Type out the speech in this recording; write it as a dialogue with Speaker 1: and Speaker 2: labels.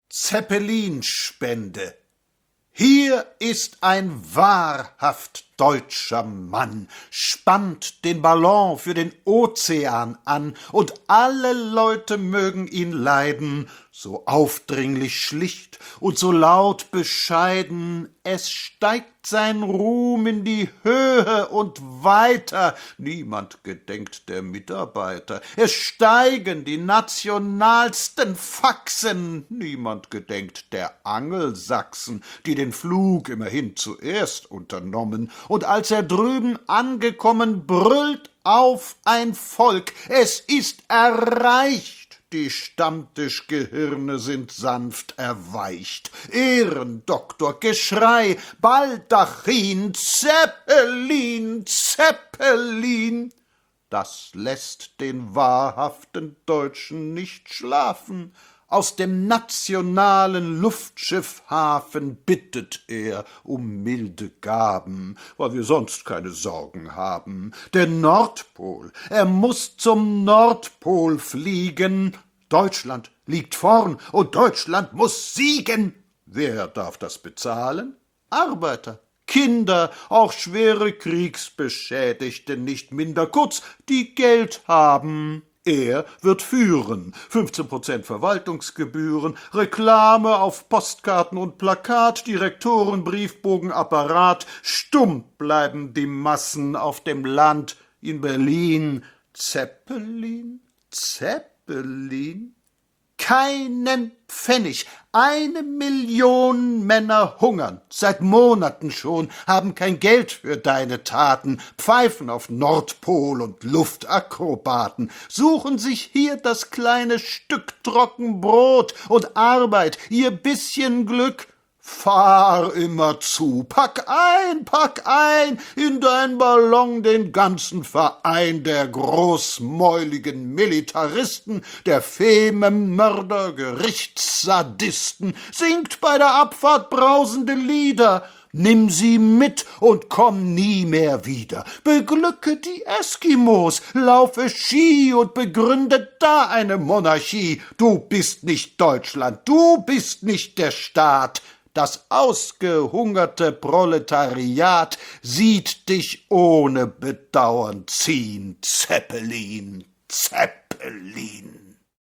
Speaker 1: Zeppelinspende. Hier ist ein wahrhaft deutscher Mann, spannt den Ballon für den Ozean an, und alle Leute mögen ihn leiden, so aufdringlich schlicht und so laut bescheiden. Es steigt sein Ruhm in die Höhe und weiter, niemand gedenkt der Mitarbeiter. Es steigen die nationalsten Faxen, niemand gedenkt der Angelsachsen, die den Flug immerhin zuerst unternommen. Und als er drüben angekommen, brüllt auf ein Volk: Es ist erreicht! Die Stammtischgehirne sind sanft erweicht. Ehrendoktor, Geschrei, Baldachin, Zeppelin, Zeppelin. Das lässt den wahrhaften Deutschen nicht schlafen. Aus dem nationalen Luftschiffhafen bittet er um milde Gaben, weil wir sonst keine Sorgen haben. Der Nordpol, er muß zum Nordpol fliegen. Deutschland liegt vorn und Deutschland muß siegen. Wer darf das bezahlen? Arbeiter, Kinder, auch schwere Kriegsbeschädigte nicht minder, kurz, die Geld haben. Er wird führen, 15% Verwaltungsgebühren, Reklame auf Postkarten und Plakat, Direktoren, Briefbogen, Apparat. Stumm bleiben die Massen auf dem Land. In Berlin Zeppelin, Zeppelin? Keinen Pfennig. 1 Million Männer hungern. Seit Monaten schon, haben kein Geld für deine Taten, pfeifen auf Nordpol und Luftakrobaten, suchen sich hier das kleine Stück Trockenbrot und Arbeit, ihr bisschen Glück. Fahr immer zu, pack ein in dein Ballon den ganzen Verein der großmäuligen Militaristen, der Fememörder, Gerichtssadisten, singt bei der Abfahrt brausende Lieder. Nimm sie mit und komm nie mehr wieder. Beglücke die Eskimos, laufe Ski und begründe da eine Monarchie. Du bist nicht Deutschland, du bist nicht der Staat. Das ausgehungerte Proletariat sieht dich ohne Bedauern ziehen, Zeppelin, Zeppelin.